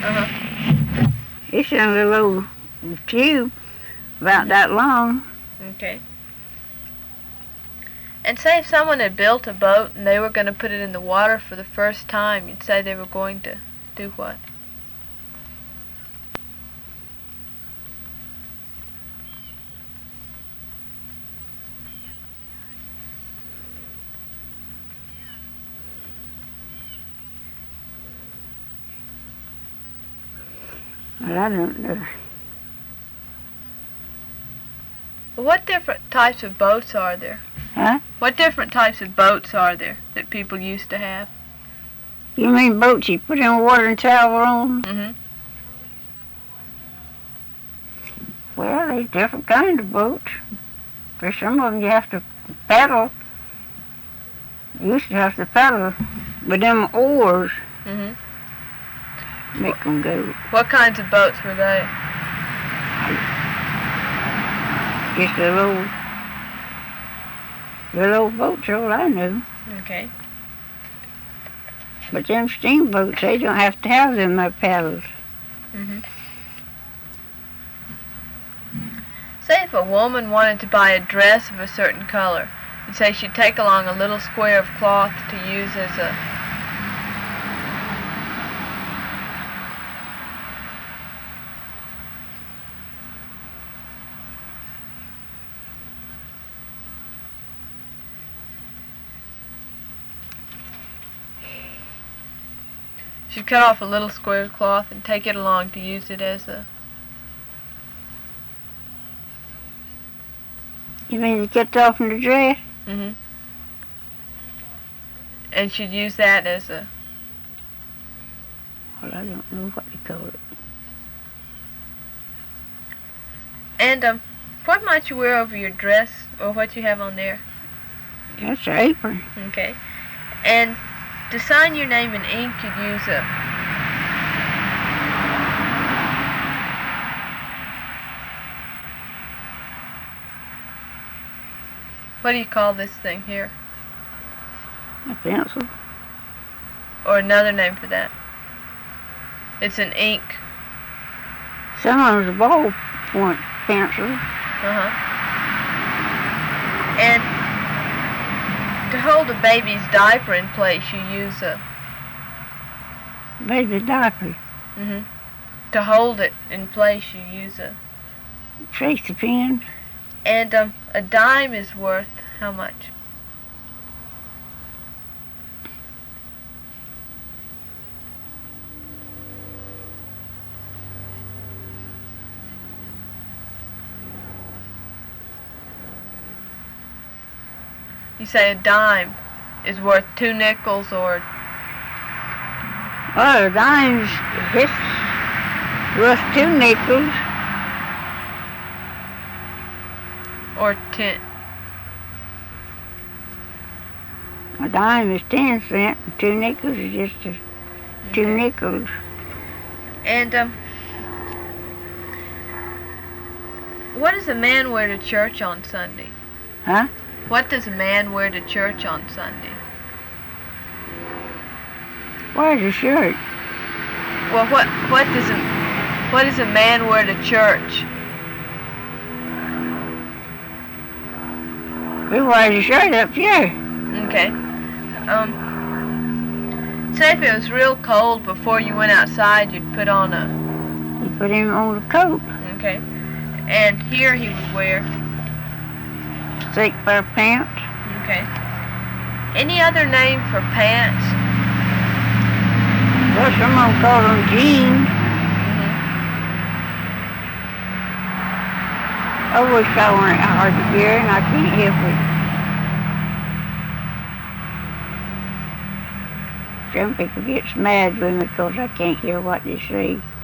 Uh-huh. It's in a little old tube about that long. Okay. And say if someone had built a boat and they were going to put it in the water for the first time, you'd say they were going to do what? Well, I don't know. What different types of boats are there? Huh? What different types of boats are there that people used to have? You mean boats you put in water and travel on? Mm-hmm. Well, there's different kinds of boats. For some of them you have to paddle. You used to have to paddle with them oars. Mm-hmm. Make them go. What kinds of boats were they? Just little old boats, all I know. Okay. But them steamboats, they don't have to have them paddles. Mm-hmm. Say if a woman wanted to buy a dress of a certain color, you'd say she'd take along a little square of cloth to use as a... She'd cut off a little square of cloth and take it along to use it as a... You mean to cut off in the dress? Mm-hmm. And she'd use that as a... Well, I don't know what to call it. And, what might you wear over your dress, or what you have on there? That's an apron. Okay. And to sign your name in ink, you'd use a... What do you call this thing here? A pencil. Or another name for that? It's an ink. Some of them's a ballpoint pencil. Uh-huh. And to hold a baby's diaper in place, you use a... Baby diaper. Mm-hmm. To hold it in place, you use a... Tracy pen. And a dime is worth how much? You say a dime is worth 2 nickels or... Well, a dime's worth 2 nickels. Or 10. A dime is 10 cents, and 2 nickels is just 2 Okay. nickels. And, what does a man wear to church on Sunday? Huh? What does a man wear to church on Sunday? Where's the shirt? Well, what does a man wear to church? We wear the shirt up here. Okay. Say if it was real cold before you went outside, you'd put on a... You put him on a coat. Okay. And here he would wear... Thick pair of pants. Okay. Any other name for pants? Well, some of them call them jeans. Mm-hmm. I wish I weren't hard to hear, and I can't help it. Some people gets mad with me because I can't hear what they say.